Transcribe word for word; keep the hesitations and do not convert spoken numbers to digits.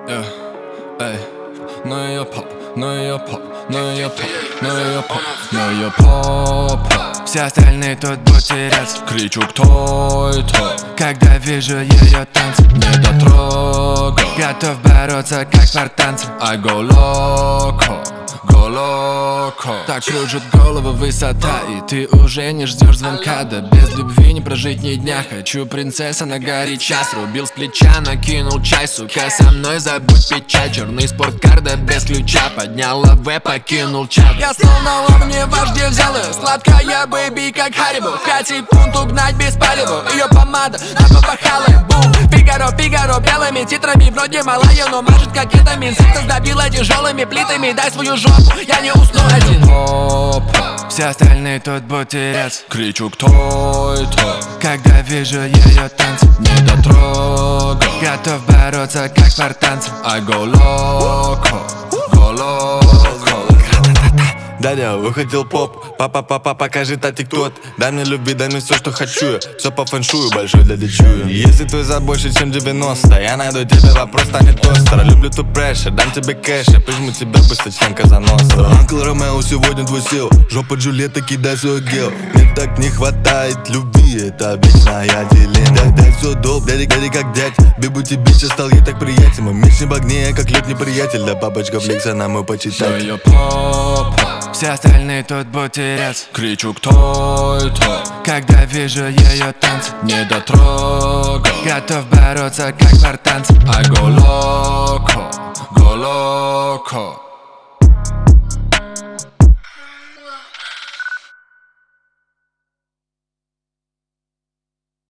Yeah, эй, ну ее поп, ну ее поп, ну ее поп, ну ее поп, ну ее поп. Все остальные тут бутерец. Кричу, кто это? Когда вижу ее танцы, не дотрогал. Готов бороться, как спартанцы. I go loco, go loco. Так кружит голову высота, и ты уже не ждешь звонка. Да без любви не прожить ни дня. Хочу принцесса на горяча. Срубил с плеча, накинул чай. Сука, со мной забудь печаль. Черный спорткар, да без ключа. Поднял АВ, покинул чат. Я снова мне вождь взял ее. Сладкая бэби, как Харибо. Хоть пункт угнать без палева. Ее помада, на попахала. Бум, Фигаро, Фигаро. Белыми титрами, вроде малая, но мажет как кетамин. Секс добила тяжелыми плитами. Дай свою жопу, я не усну один. Все остальные тут бутерец. Кричу, кто это? Когда вижу ее танцы, не дотрогал. Готов бороться, как спартанцы. I go loco, go loco. Дядя, выходил поп, папа, папа, покажи татик тот. Дай мне любви, дай мне все, что хочу. Все по фэншую, большой дядя чую. Если твой за больше, чем девяносто, я найду тебе, вопрос станет остро. Люблю ту прешер, дам тебе кэш, я прижму тебя, пусть членка за нос. Анкл Ромео сегодня твой сел. Жопа Джульетта, кидай свой гел. Мне так не хватает любви, это вечная дилемма. Дай все доп, дядя, дядя как дядь. Бибути бича стал ей так приятен. Мой меч не в огне, как летний приятель. Да бабочка флекса на мой почитать. Ее поп, все остальные тут бутерец. Кричу, кто это? Когда вижу ее танцы, не дотрогал. Готов бороться, как спартанцы. I go loco, go loco.